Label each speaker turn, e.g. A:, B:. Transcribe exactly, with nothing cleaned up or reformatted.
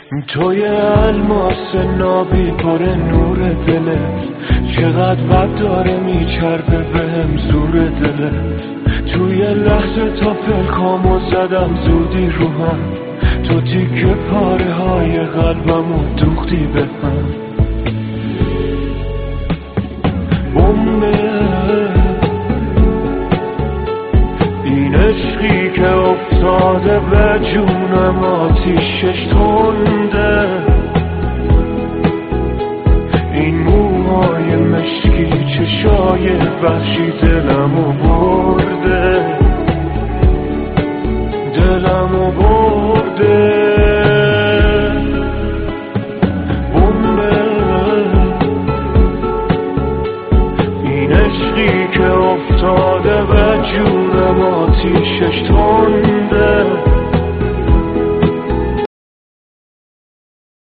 A: توی الماس نابی پر نور دلت، چقدر بد داره میچربه بهم زور دلت. توی لحظه تا پلکامو زدم زودی رو هم، تو تیکه پاره های قلبمو دوختی به هم. بمبه این عشقی که افتاده به جونم آتیشش تنده، این موهای مشکی چشای وحشی دلمو